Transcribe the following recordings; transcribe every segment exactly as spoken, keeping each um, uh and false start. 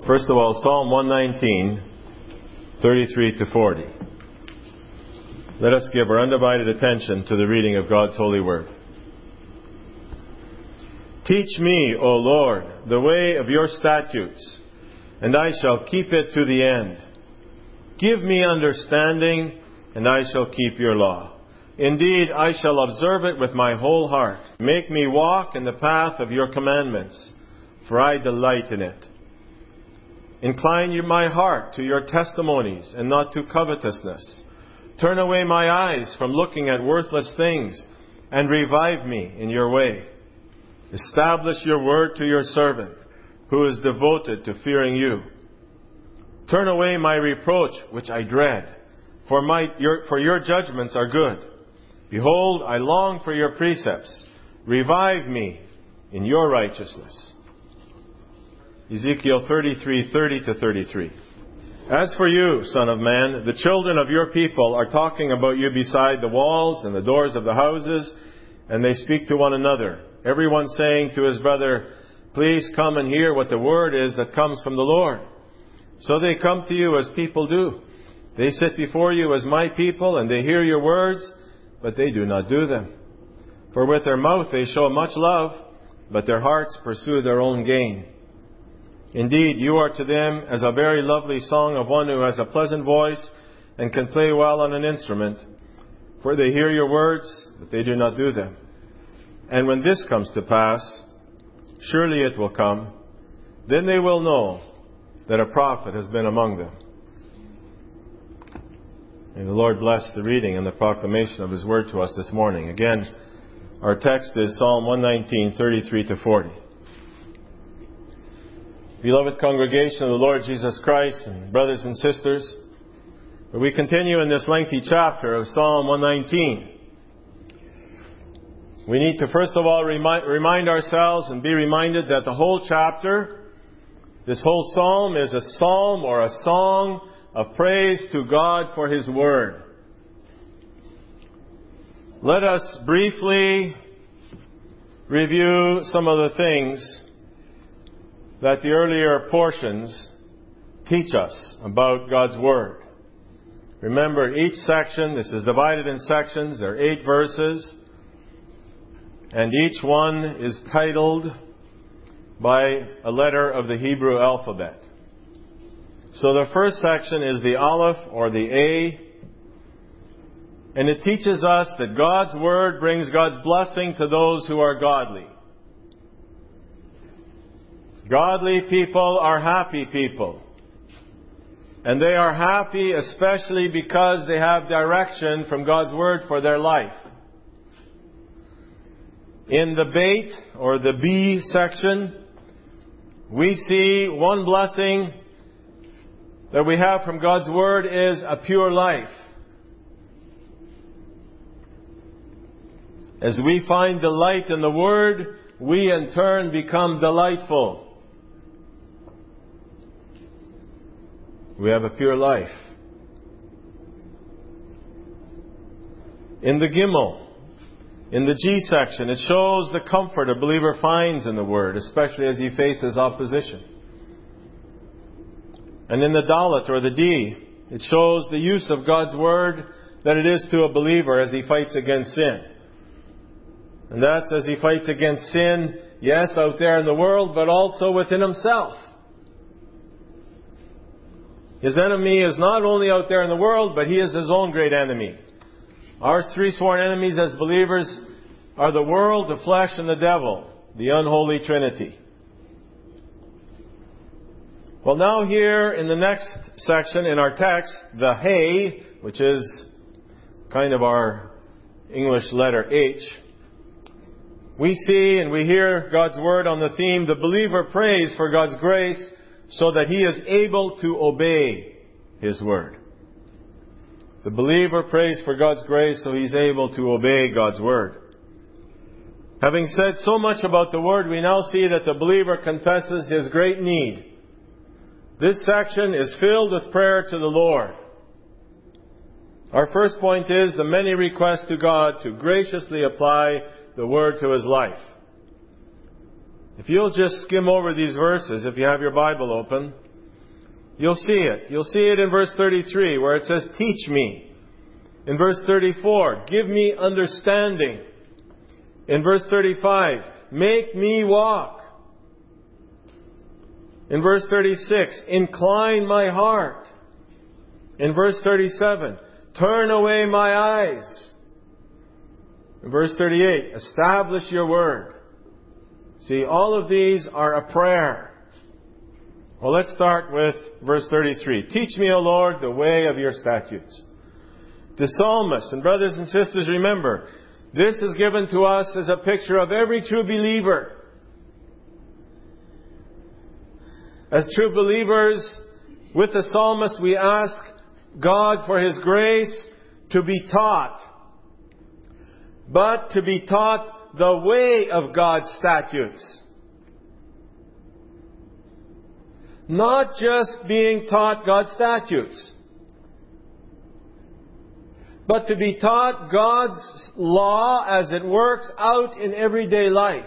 First of all, Psalm one nineteen, thirty-three to forty. Let us give our undivided attention to the reading of God's holy word. Teach me, O Lord, the way of your statutes, and I shall keep it to the end. Give me understanding, and I shall keep your law. Indeed, I shall observe it with my whole heart. Make me walk in the path of your commandments, for I delight in it. Incline you my heart to your testimonies, and not to covetousness. Turn away my eyes from looking at worthless things, and revive me in your way. Establish your word to your servant, who is devoted to fearing you. Turn away my reproach, which I dread, for my your, for your judgments are good. Behold, I long for your precepts. Revive me in your righteousness. Ezekiel thirty-three, thirty to thirty-three. As for you, son of man, the children of your people are talking about you beside the walls and the doors of the houses, and they speak to one another, everyone saying to his brother, please come and hear what the word is that comes from the Lord. So they come to you as people do. They sit before you as my people, and they hear your words, but they do not do them. For with their mouth they show much love, but their hearts pursue their own gain. Indeed, you are to them as a very lovely song of one who has a pleasant voice and can play well on an instrument. For they hear your words, but they do not do them. And when this comes to pass, surely it will come, then they will know that a prophet has been among them. May the Lord bless the reading and the proclamation of His word to us this morning. Again, our text is Psalm one nineteen, thirty-three to forty. Beloved congregation of the Lord Jesus Christ, and brothers and sisters, we continue in this lengthy chapter of Psalm one nineteen. We need to first of all remind, remind ourselves and be reminded that the whole chapter, this whole psalm, is a psalm or a song of praise to God for His word. Let us briefly review some of the things that the earlier portions teach us about God's word. Remember, each section, this is divided in sections, there are eight verses, and each one is titled by a letter of the Hebrew alphabet. So the first section is the Aleph, or the A, and it teaches us that God's word brings God's blessing to those who are godly. Godly people are happy people. And they are happy especially because they have direction from God's word for their life. In the Beit, or the B section, we see one blessing that we have from God's word is a pure life. As we find delight in the word, we in turn become delightful. We have a pure life. In the Gimel, in the G section, it shows the comfort a believer finds in the Word, especially as he faces opposition. And in the Dalet, or the D, it shows the use of God's Word that it is to a believer as he fights against sin. And that's as he fights against sin, yes, out there in the world, but also within himself. His enemy is not only out there in the world, but he is his own great enemy. Our three sworn enemies as believers are the world, the flesh, and the devil, the unholy trinity. Well, now here in the next section in our text, the Hey, which is kind of our English letter H, we see and we hear God's word on the theme, the believer prays for God's grace so that he is able to obey His word. The believer prays for God's grace so he's able to obey God's word. Having said so much about the word, we now see that the believer confesses his great need. This section is filled with prayer to the Lord. Our first point is the many requests to God to graciously apply the word to his life. If you'll just skim over these verses, if you have your Bible open, You'll see it. You'll see it in verse thirty-three where it says, teach me. In verse thirty-four, give me understanding. In verse thirty-five, make me walk. In verse thirty-six, incline my heart. In verse thirty-seven, turn away my eyes. In verse thirty-eight, establish your word. See, all of these are a prayer. Well, let's start with verse thirty-three. Teach me, O Lord, the way of your statutes. The psalmist, and brothers and sisters, remember, this is given to us as a picture of every true believer. As true believers, with the psalmist, we ask God for His grace to be taught. But to be taught the way of God's statutes. Not just being taught God's statutes, but to be taught God's law as it works out in everyday life.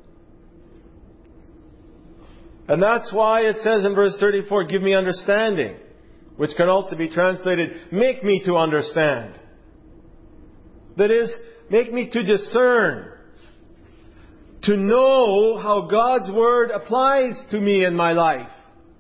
And that's why it says in verse thirty-four, give me understanding, which can also be translated, make me to understand. That is, make me to discern, to know how God's Word applies to me in my life.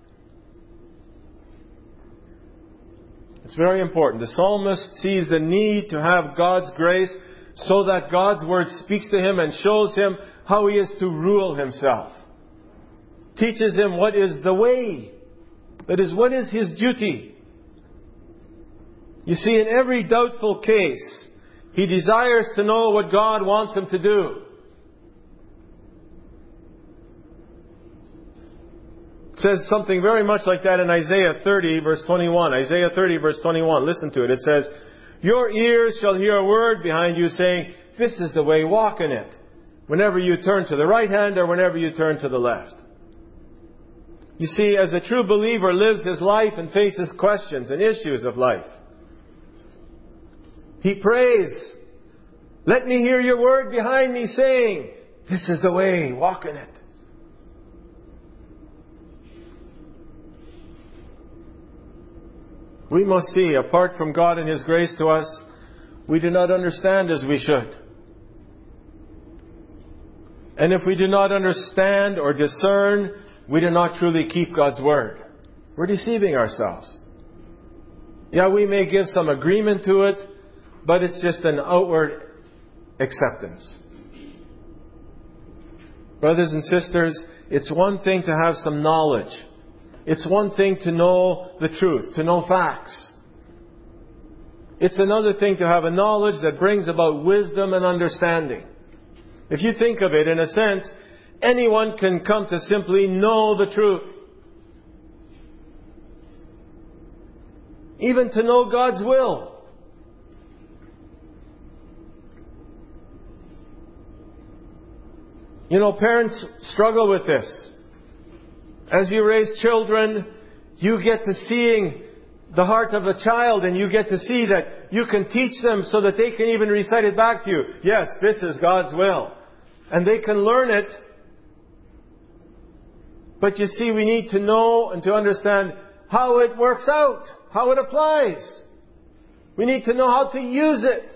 It's very important. The psalmist sees the need to have God's grace so that God's Word speaks to him and shows him how he is to rule himself. Teaches him what is the way. That is, what is his duty. You see, in every doubtful case, he desires to know what God wants him to do. It says something very much like that in Isaiah thirty, verse twenty-one. Isaiah thirty, verse twenty-one. Listen to it. It says, your ears shall hear a word behind you saying, this is the way, walk in it. Whenever you turn to the right hand or whenever you turn to the left. You see, as a true believer lives his life and faces questions and issues of life, he prays, let me hear your word behind me saying, this is the way, walk in it. We must see, apart from God and His grace to us, we do not understand as we should. And if we do not understand or discern, we do not truly keep God's Word. We're deceiving ourselves. Yeah, we may give some agreement to it, but it's just an outward acceptance. Brothers and sisters, it's one thing to have some knowledge. It's one thing to know the truth, to know facts. It's another thing to have a knowledge that brings about wisdom and understanding. If you think of it, in a sense, anyone can come to simply know the truth. Even to know God's will. You know, parents struggle with this. As you raise children, you get to seeing the heart of a child, and you get to see that you can teach them so that they can even recite it back to you. Yes, this is God's will. And they can learn it. But you see, we need to know and to understand how it works out, how it applies. We need to know how to use it.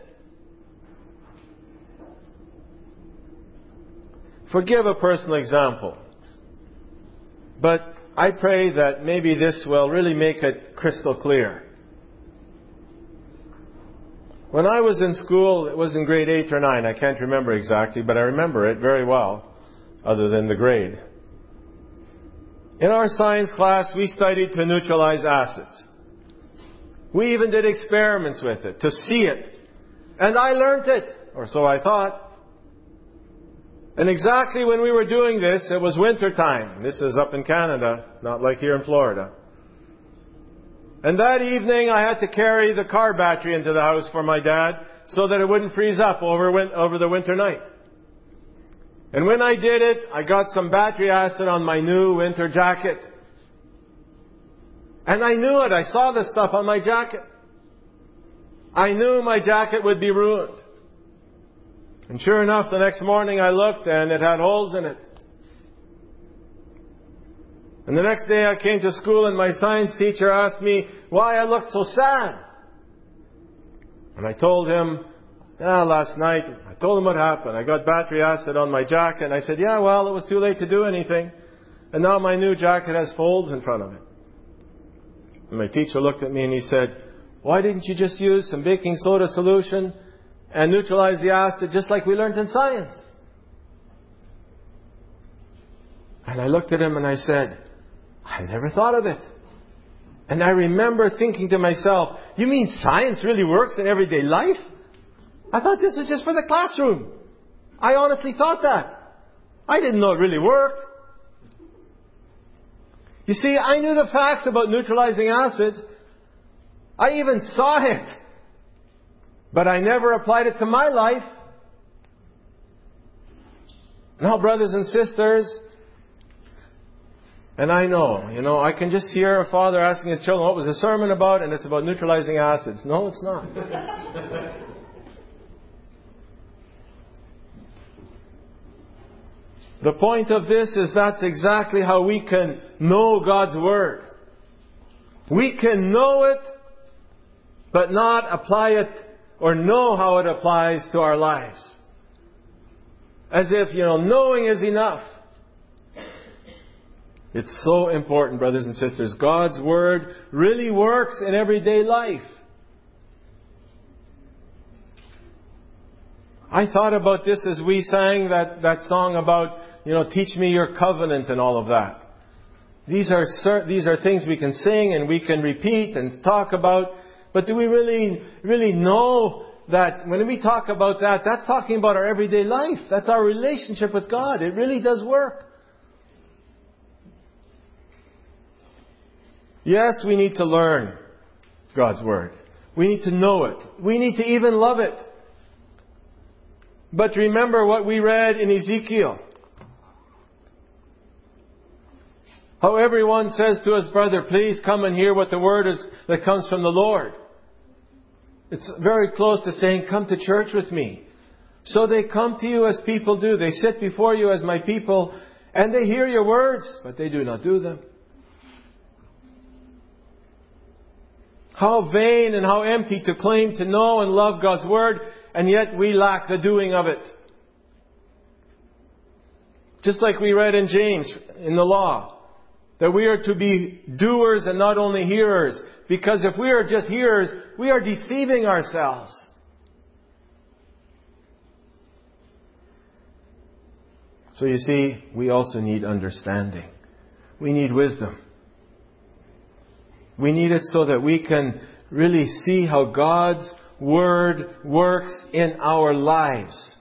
Forgive a personal example. But I pray that maybe this will really make it crystal clear. When I was in school, it was in grade eight or nine. I can't remember exactly, but I remember it very well, other than the grade. In our science class, we studied to neutralize acids. We even did experiments with it, to see it. And I learned it, or so I thought. And exactly when we were doing this, it was winter time. This is up in Canada, not like here in Florida. And that evening I had to carry the car battery into the house for my dad so that it wouldn't freeze up over, over the winter night. And when I did it, I got some battery acid on my new winter jacket. And I knew it. I saw the stuff on my jacket. I knew my jacket would be ruined. And sure enough, the next morning I looked and it had holes in it. And the next day I came to school and my science teacher asked me why I looked so sad. And I told him, ah, last night, I told him what happened. I got battery acid on my jacket. And I said, yeah, well, it was too late to do anything. And now my new jacket has folds in front of it. And my teacher looked at me and he said, why didn't you just use some baking soda solution and neutralize the acid just like we learned in science? And I looked at him and I said, I never thought of it. And I remember thinking to myself, you mean science really works in everyday life? I thought this was just for the classroom. I honestly thought that. I didn't know it really worked. You see, I knew the facts about neutralizing acids. I even saw it. But I never applied it to my life. Now, brothers and sisters, and I know, you know, I can just hear a father asking his children, what was the sermon about? And it's about neutralizing acids. No, it's not. The point of this is that's exactly how we can know God's Word. We can know it, but not apply it or know how it applies to our lives. As if, you know, knowing is enough. It's so important, brothers and sisters. God's Word really works in everyday life. I thought about this as we sang that, that song about, you know, teach me your covenant and all of that. These are, these are things we can sing and we can repeat and talk about. But do we really, really know that when we talk about that, that's talking about our everyday life. That's our relationship with God. It really does work. Yes, we need to learn God's Word. We need to know it. We need to even love it. But remember what we read in Ezekiel. How everyone says to his brother, please come and hear what the word is that comes from the Lord. It's very close to saying, come to church with me. So they come to you as people do. They sit before you as my people and they hear your words, but they do not do them. How vain and how empty to claim to know and love God's Word, and yet we lack the doing of it. Just like we read in James, in the law, that we are to be doers and not only hearers. Because if we are just hearers, we are deceiving ourselves. So you see, we also need understanding. We need wisdom. We need it so that we can really see how God's Word works in our lives.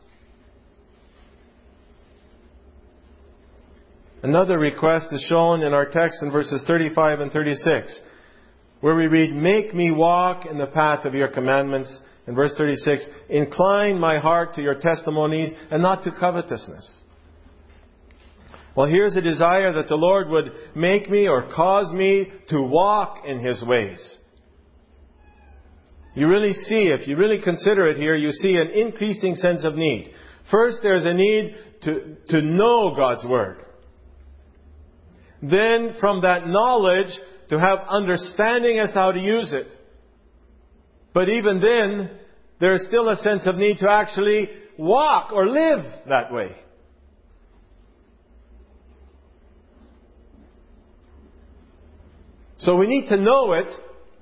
Another request is shown in our text in verses thirty-five and thirty-six, where we read, make me walk in the path of your commandments. In verse thirty-six, incline my heart to your testimonies and not to covetousness. Well, here's a desire that the Lord would make me or cause me to walk in His ways. You really see, if you really consider it here, you see an increasing sense of need. First, there's a need to, to know God's Word. Then, from that knowledge, to have understanding as to how to use it. But even then, there's still a sense of need to actually walk or live that way. So we need to know it.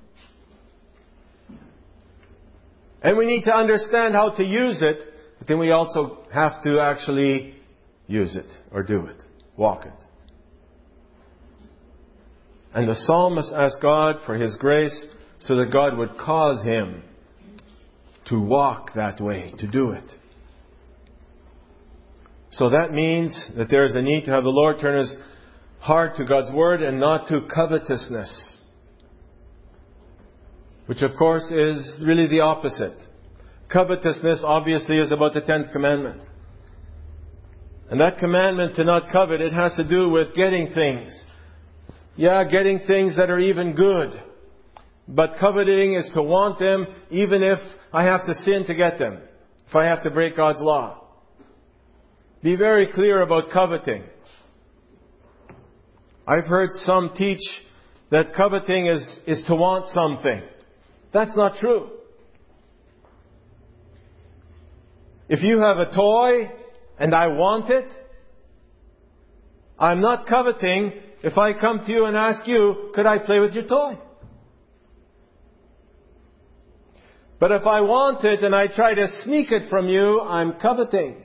And we need to understand how to use it. But then we also have to actually use it or do it. Walk it. And the psalmist asked God for His grace so that God would cause him to walk that way, to do it. So that means that there is a need to have the Lord turn His heart to God's Word and not to covetousness. Which of course is really the opposite. Covetousness obviously is about the tenth commandment. And that commandment to not covet, it has to do with getting things. Yeah, getting things that are even good. But coveting is to want them even if I have to sin to get them. If I have to break God's law. Be very clear about coveting. I've heard some teach that coveting is, is to want something. That's not true. If you have a toy and I want it, I'm not coveting if I come to you and ask you, could I play with your toy? But if I want it and I try to sneak it from you, I'm coveting.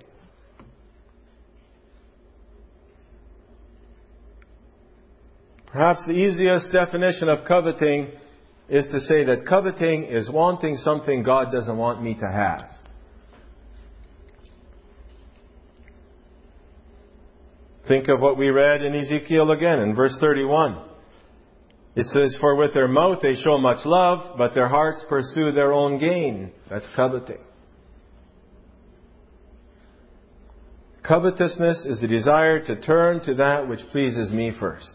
Perhaps the easiest definition of coveting is to say that coveting is wanting something God doesn't want me to have. Think of what we read in Ezekiel again in verse thirty-one. It says, for with their mouth they show much love, but their hearts pursue their own gain. That's coveting. Covetousness is the desire to turn to that which pleases me first.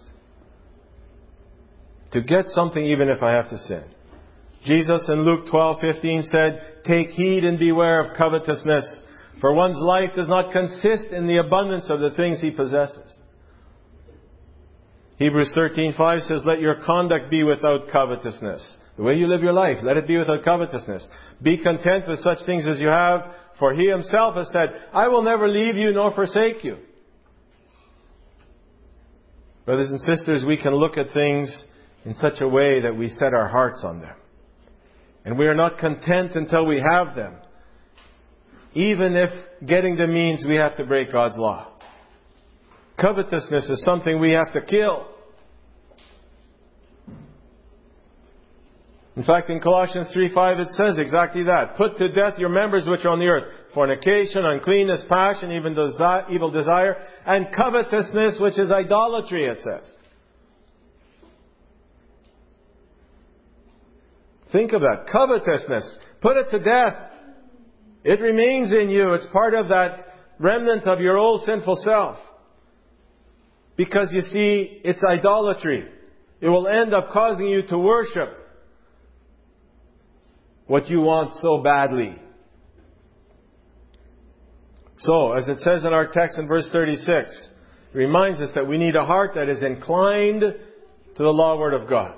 To get something even if I have to sin. Jesus in Luke twelve fifteen said, take heed and beware of covetousness, for one's life does not consist in the abundance of the things he possesses. Hebrews thirteen five says, let your conduct be without covetousness. The way you live your life, let it be without covetousness. Be content with such things as you have, for He Himself has said, I will never leave you nor forsake you. Brothers and sisters, we can look at things in such a way that we set our hearts on them. And we are not content until we have them. Even if getting them means we have to break God's law. Covetousness is something we have to kill. In fact, in Colossians three five it says exactly that. Put to death your members which are on the earth. Fornication, uncleanness, passion, even desi- evil desire, and covetousness, which is idolatry, it says. Think of that. Covetousness. Put it to death. It remains in you. It's part of that remnant of your old sinful self. Because you see, it's idolatry. It will end up causing you to worship what you want so badly. So, as it says in our text in verse thirty-six, it reminds us that we need a heart that is inclined to the law word of God.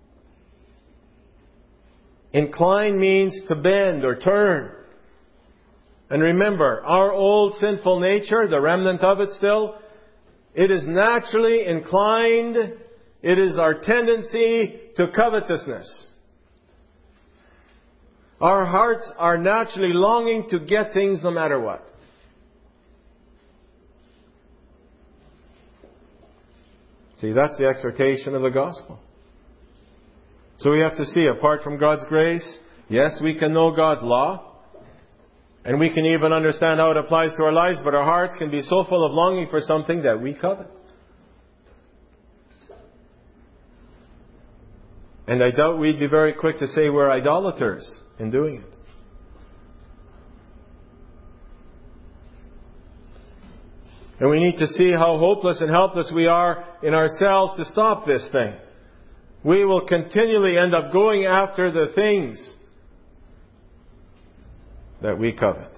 Incline means to bend or turn. And remember, our old sinful nature, the remnant of it still, it is naturally inclined. It is our tendency to covetousness. Our hearts are naturally longing to get things no matter what. See, that's the exhortation of the gospel. So we have to see, apart from God's grace, yes, we can know God's law. And we can even understand how it applies to our lives, but our hearts can be so full of longing for something that we covet. And I doubt we'd be very quick to say we're idolaters in doing it. And we need to see how hopeless and helpless we are in ourselves to stop this thing. We will continually end up going after the things that we covet.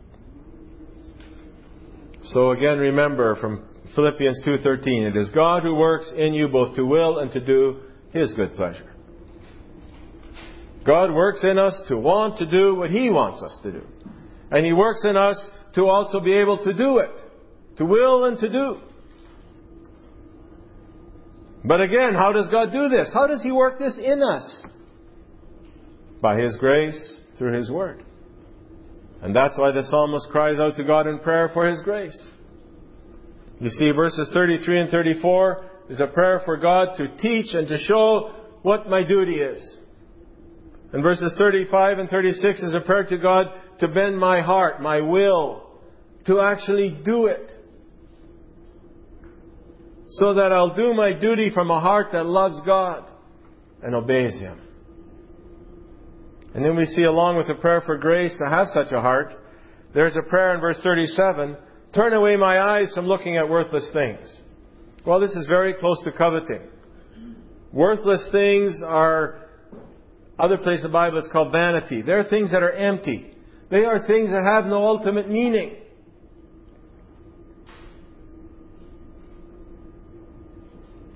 So again, remember from Philippians two thirteen, it is God who works in you both to will and to do His good pleasure. God works in us to want to do what He wants us to do. And He works in us to also be able to do it. To will and to do. But again, how does God do this? How does He work this in us? By His grace, through His Word. And that's why the psalmist cries out to God in prayer for His grace. You see, verses thirty-three and thirty-four is a prayer for God to teach and to show what my duty is. And verses thirty-five and thirty-six is a prayer to God to bend my heart, my will, to actually do it. So that I'll do my duty from a heart that loves God and obeys Him. And then we see, along with the prayer for grace to have such a heart, there's a prayer in verse thirty-seven, turn away my eyes from looking at worthless things. Well, this is very close to coveting. Worthless things are, other place in the Bible it's called vanity. They're things that are empty. They are things that have no ultimate meaning.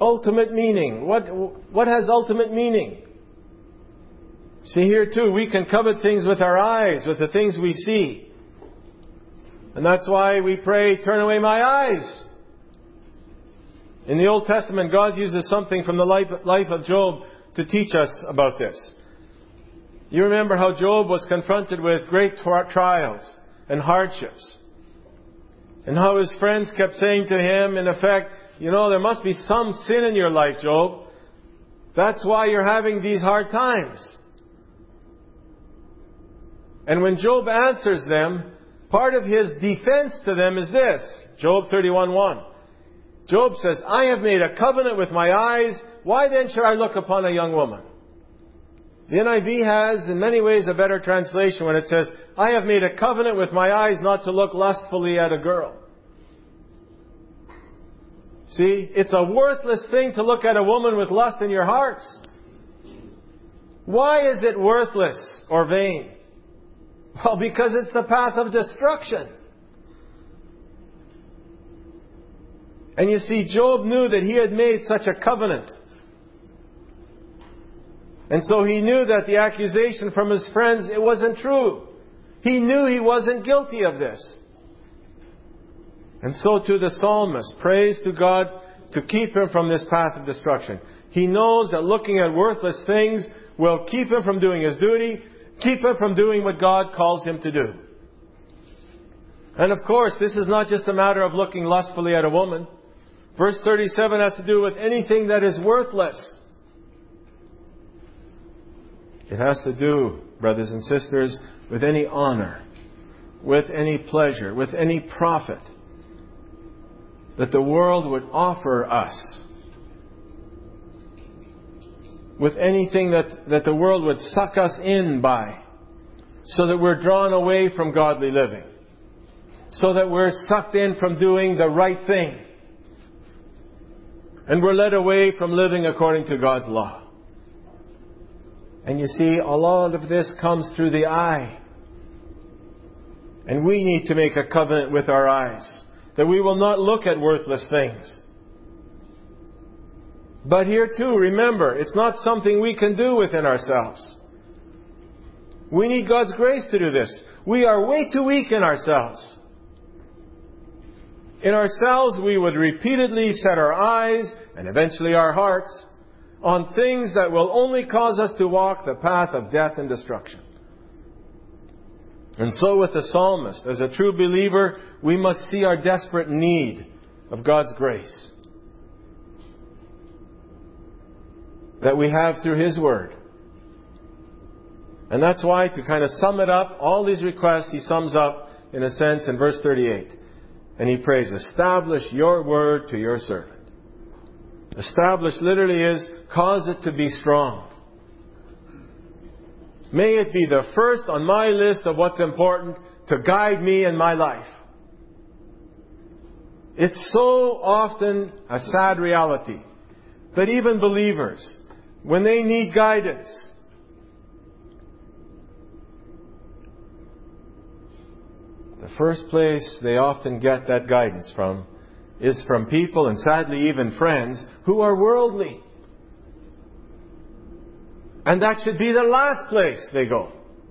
Ultimate meaning. What, what has ultimate meaning? See, here too, we can covet things with our eyes, with the things we see. And that's why we pray, turn away my eyes. In the Old Testament, God uses something from the life, life of Job to teach us about this. You remember how Job was confronted with great trials and hardships. And how his friends kept saying to him, in effect, you know, there must be some sin in your life, Job. That's why you're having these hard times. And when Job answers them, part of his defense to them is this. Job thirty-one one. Job says, I have made a covenant with my eyes. Why then should I look upon a young woman? The N I V has, in many ways, a better translation when it says, I have made a covenant with my eyes not to look lustfully at a girl. See, it's a worthless thing to look at a woman with lust in your hearts. Why is it worthless or vain? Well, because it's the path of destruction. And you see, Job knew that he had made such a covenant. And so he knew that the accusation from his friends, it wasn't true. He knew he wasn't guilty of this. And so too the psalmist prays to God to keep him from this path of destruction. He knows that looking at worthless things will keep him from doing his duty, keep him from doing what God calls him to do. And of course, this is not just a matter of looking lustfully at a woman. Verse thirty-seven has to do with anything that is worthless. It has to do, brothers and sisters, with any honor, with any pleasure, with any profit that the world would offer us. With anything that, that the world would suck us in by, so that we're drawn away from godly living. So that we're sucked in from doing the right thing. And we're led away from living according to God's law. And you see, a lot of this comes through the eye. And we need to make a covenant with our eyes, that we will not look at worthless things. But here too, remember, it's not something we can do within ourselves. We need God's grace to do this. We are way too weak in ourselves. In ourselves, we would repeatedly set our eyes, and eventually our hearts, on things that will only cause us to walk the path of death and destruction. And so with the psalmist, as a true believer, we must see our desperate need of God's grace that we have through His Word. And that's why, to kind of sum it up, all these requests He sums up, in a sense, in verse thirty-eight. And He prays, establish your Word to your servant. Establish literally is, cause it to be strong. May it be the first on my list of what's important to guide me in my life. It's so often a sad reality that even believers, when they need guidance, the first place they often get that guidance from is from people, and sadly even friends, who are worldly. And that should be the last place they go.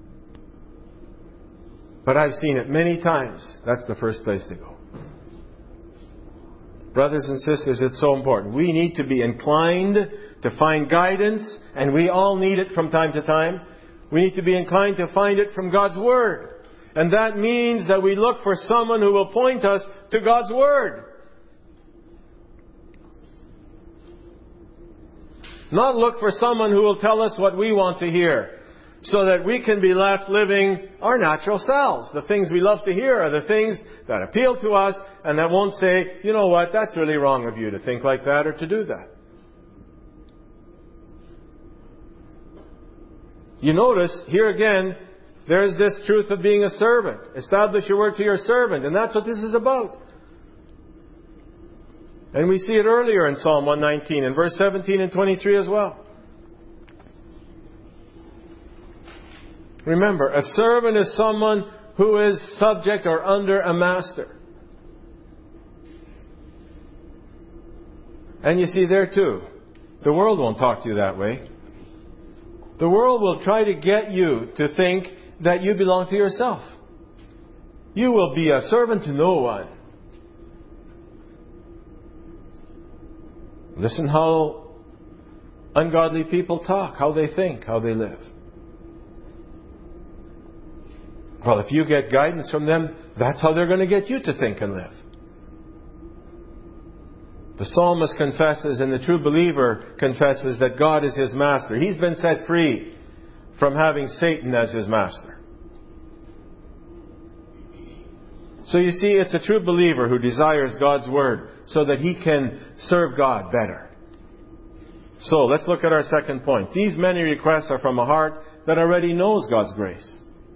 But I've seen it many times. That's the first place they go. Brothers and sisters, it's so important. We need to be inclined to find guidance, and we all need it from time to time. We need to be inclined to find it from God's Word. And that means that we look for someone who will point us to God's Word. Not look for someone who will tell us what we want to hear, so that we can be left living our natural selves. The things we love to hear are the things that appeal to us, and that won't say, you know what, that's really wrong of you to think like that or to do that. You notice, here again, there's this truth of being a servant. Establish your word to your servant, and that's what this is about. And we see it earlier in Psalm one nineteen, in verse seventeen and twenty-three as well. Remember, a servant is someone who is subject or under a master. And you see there too, the world won't talk to you that way. The world will try to get you to think that you belong to yourself. You will be a servant to no one. Listen how ungodly people talk, how they think, how they live. Well, if you get guidance from them, that's how they're going to get you to think and live. The psalmist confesses, and the true believer confesses, that God is his master. He's been set free from having Satan as his master. So you see, it's a true believer who desires God's Word so that he can serve God better. So let's look at our second point. These many requests are from a heart that already knows God's grace.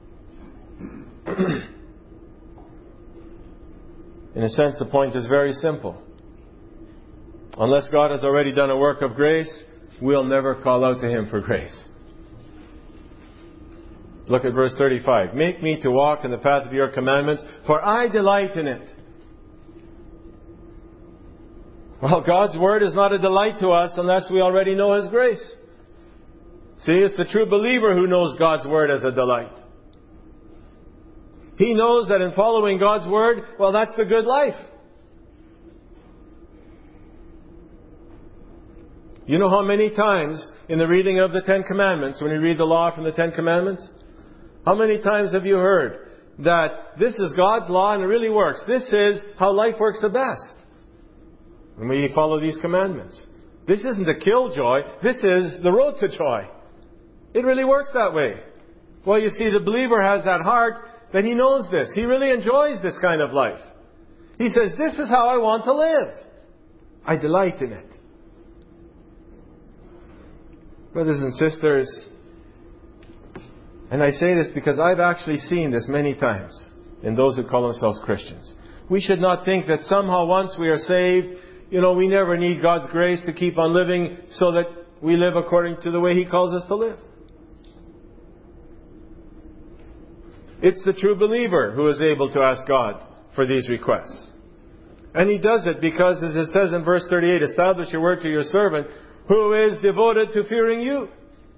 In a sense, the point is very simple. Unless God has already done a work of grace, we'll never call out to Him for grace. Look at verse thirty-five. Make me to walk in the path of your commandments, for I delight in it. Well, God's Word is not a delight to us unless we already know His grace. See, it's the true believer who knows God's Word as a delight. He knows that in following God's Word, well, that's the good life. You know how many times in the reading of the Ten Commandments, when you read the law from the Ten Commandments, how many times have you heard that this is God's law and it really works? This is how life works the best when we follow these commandments. This isn't the killjoy. This is the road to joy. It really works that way. Well, you see, the believer has that heart that he knows this. He really enjoys this kind of life. He says, this is how I want to live. I delight in it. Brothers and sisters, and I say this because I've actually seen this many times in those who call themselves Christians. We should not think that somehow once we are saved, you know, we never need God's grace to keep on living so that we live according to the way He calls us to live. It's the true believer who is able to ask God for these requests. And he does it because, as it says in verse thirty-eight, establish your word to your servant who is devoted to fearing you.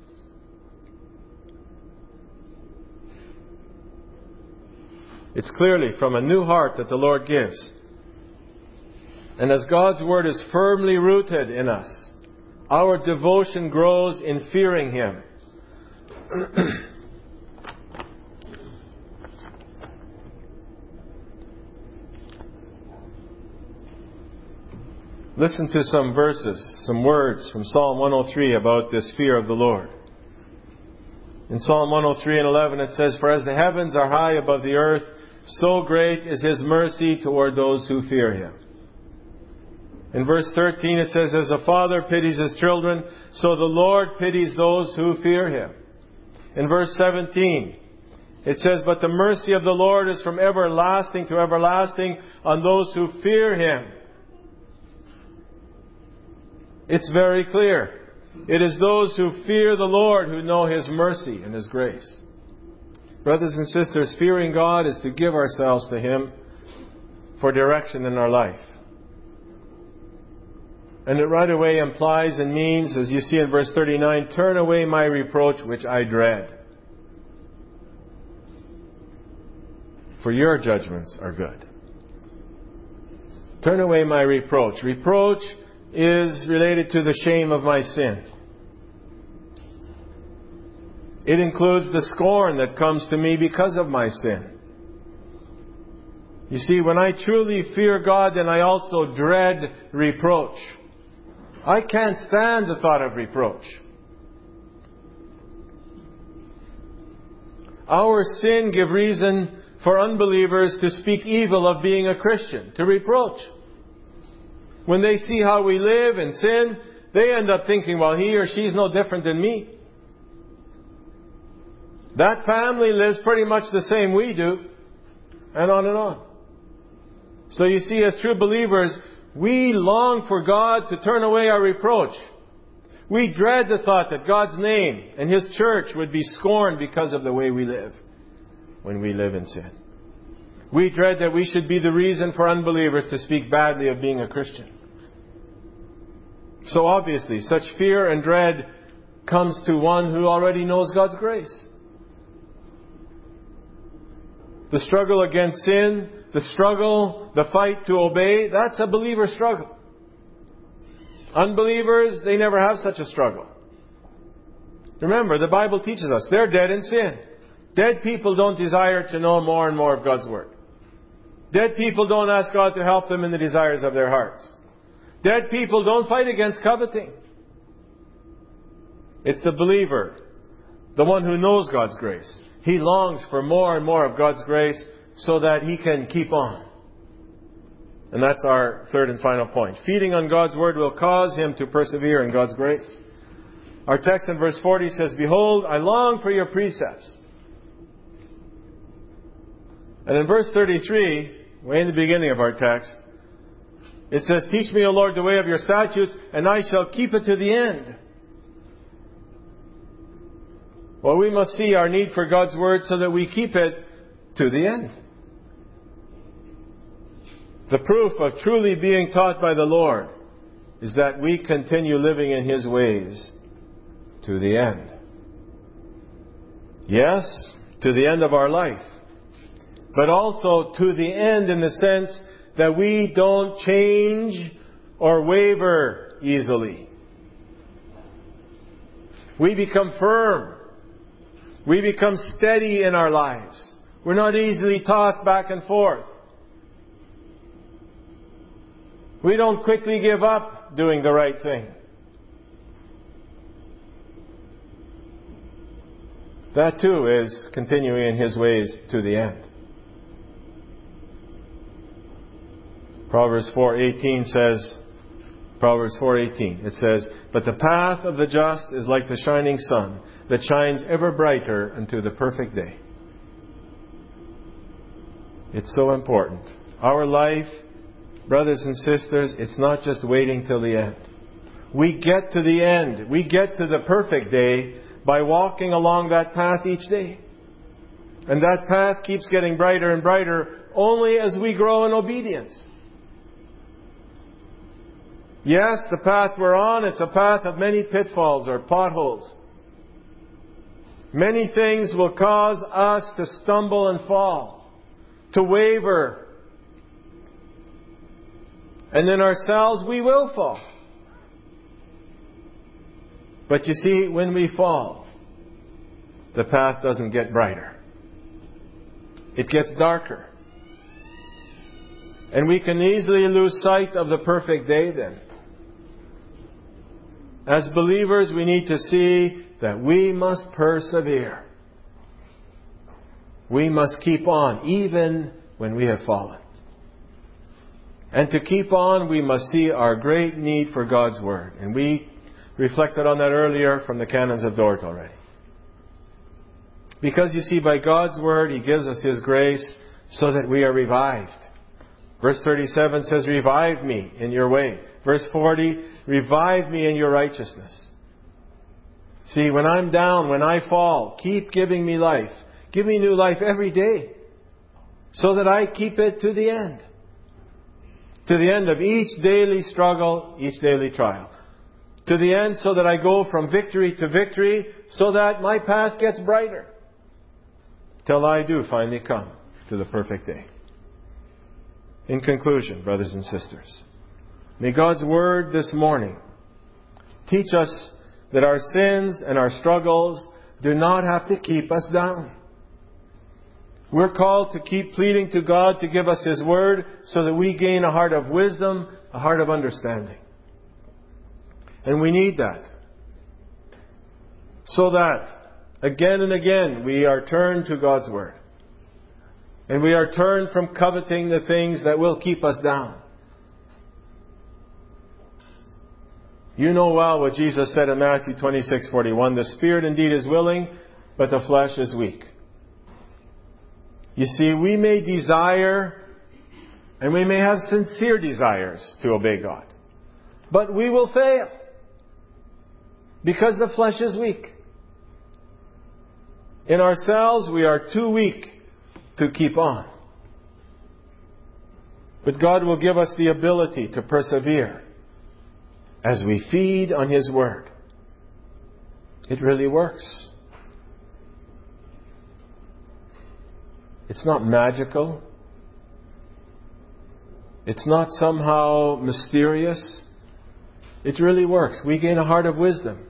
It's clearly from a new heart that the Lord gives. And as God's Word is firmly rooted in us, our devotion grows in fearing Him. Listen to some verses, some words from Psalm one oh three about this fear of the Lord. In Psalm one oh three and eleven it says, for as the heavens are high above the earth, so great is His mercy toward those who fear Him. In verse thirteen it says, as a father pities his children, so the Lord pities those who fear Him. In verse seventeen it says, but the mercy of the Lord is from everlasting to everlasting on those who fear Him. It's very clear. It is those who fear the Lord who know His mercy and His grace. Brothers and sisters, fearing God is to give ourselves to Him for direction in our life. And it right away implies and means, as you see in verse thirty-nine, turn away my reproach which I dread. For your judgments are good. Turn away my reproach. Reproach is related to the shame of my sin. It includes the scorn that comes to me because of my sin. You see, when I truly fear God, then I also dread reproach. I can't stand the thought of reproach. Our sin gives reason for unbelievers to speak evil of being a Christian, to reproach. When they see how we live and sin, they end up thinking, well, he or she's no different than me. That family lives pretty much the same we do. And on and on. So you see, as true believers, we long for God to turn away our reproach. We dread the thought that God's name and His church would be scorned because of the way we live when we live in sin. We dread that we should be the reason for unbelievers to speak badly of being a Christian. So obviously, such fear and dread comes to one who already knows God's grace. The struggle against sin, the struggle, the fight to obey, that's a believer struggle. Unbelievers, they never have such a struggle. Remember, the Bible teaches us they're dead in sin. Dead people don't desire to know more and more of God's Word. Dead people don't ask God to help them in the desires of their hearts. Dead people don't fight against coveting. It's the believer, the one who knows God's grace. He longs for more and more of God's grace so that he can keep on. And that's our third and final point. Feeding on God's Word will cause him to persevere in God's grace. Our text in verse forty says, "Behold, I long for your precepts." And in verse thirty-three, way in the beginning of our text, it says, "Teach me, O Lord, the way of your statutes, and I shall keep it to the end." Well, we must see our need for God's Word so that we keep it to the end. The proof of truly being taught by the Lord is that we continue living in His ways to the end. Yes, to the end of our life. But also to the end in the sense that we don't change or waver easily. We become firm. We become steady in our lives. We're not easily tossed back and forth. We don't quickly give up doing the right thing. That too is continuing in His ways to the end. Proverbs four eighteen says, Proverbs four eighteen, it says, "But the path of the just is like the shining sun, that shines ever brighter unto the perfect day." It's so important. Our life, brothers and sisters, it's not just waiting till the end. We get to the end. We get to the perfect day by walking along that path each day. And that path keeps getting brighter and brighter only as we grow in obedience. Yes, the path we're on, it's a path of many pitfalls or potholes. Many things will cause us to stumble and fall, to waver. And in ourselves we will fall. But you see, when we fall, the path doesn't get brighter. It gets darker. And we can easily lose sight of the perfect day then. As believers, we need to see that we must persevere. We must keep on, even when we have fallen. And to keep on, we must see our great need for God's Word. And we reflected on that earlier from the Canons of Dort already. Because you see, by God's Word, He gives us His grace so that we are revived. Verse thirty-seven says, "Revive me in your way." Verse forty, "Revive me in your righteousness." See, when I'm down, when I fall, keep giving me life. Give me new life every day so that I keep it to the end. To the end of each daily struggle, each daily trial. To the end so that I go from victory to victory so that my path gets brighter. Till I do finally come to the perfect day. In conclusion, brothers and sisters, may God's Word this morning teach us that our sins and our struggles do not have to keep us down. We're called to keep pleading to God to give us His Word so that we gain a heart of wisdom, a heart of understanding. And we need that. So that, again and again, we are turned to God's Word. And we are turned from coveting the things that will keep us down. You know well what Jesus said in Matthew twenty-six forty-one. "The spirit indeed is willing, but the flesh is weak." You see, we may desire, and we may have sincere desires to obey God. But we will fail. Because the flesh is weak. In ourselves, we are too weak to keep on. But God will give us the ability to persevere. as we feed on His Word. It really works. It's not magical. It's not somehow mysterious. It really works. We gain a heart of wisdom.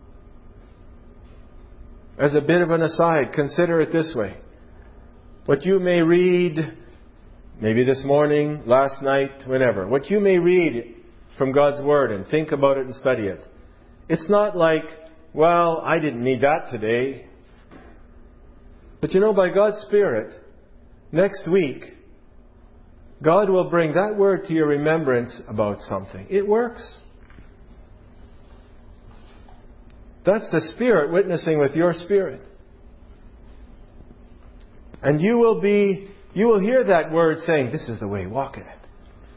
As a bit of an aside, consider it this way. What you may read, maybe this morning, last night, whenever, what you may read from God's Word and think about it and study it, it's not like, well, I didn't need that today. But you know, by God's Spirit, next week, God will bring that word to your remembrance about something. It works. That's the Spirit witnessing with your spirit. And you will be, you will hear that word saying, this is the way, walk in it.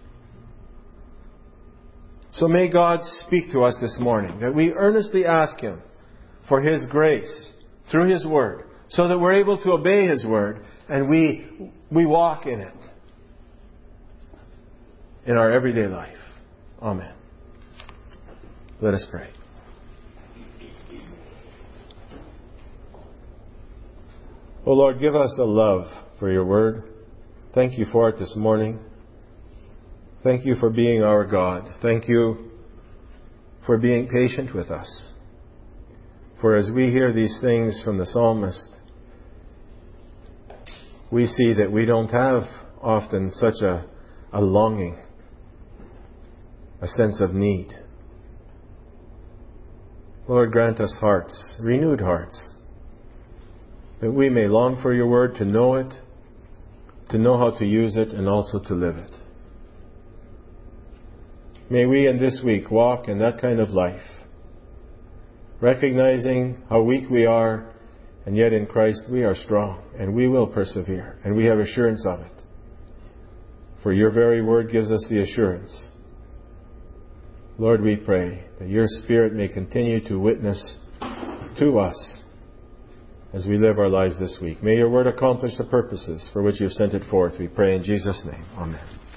So may God speak to us this morning, that we earnestly ask Him for His grace through His Word, so that we're able to obey His Word and we, we walk in it in our everyday life. Amen. Let us pray. Oh Lord, give us a love for Your Word. Thank You for it this morning. Thank You for being our God. Thank You for being patient with us. For as we hear these things from the psalmist, we see that we don't have often such a, a longing, a sense of need. Lord, grant us hearts, renewed hearts, that we may long for Your Word, to know it, to know how to use it, and also to live it. May we in this week walk in that kind of life, recognizing how weak we are, and yet in Christ we are strong, and we will persevere, and we have assurance of it. For Your very Word gives us the assurance. Lord, we pray that Your Spirit may continue to witness to us as we live our lives this week. May Your Word accomplish the purposes for which You have sent it forth. We pray in Jesus' name. Amen.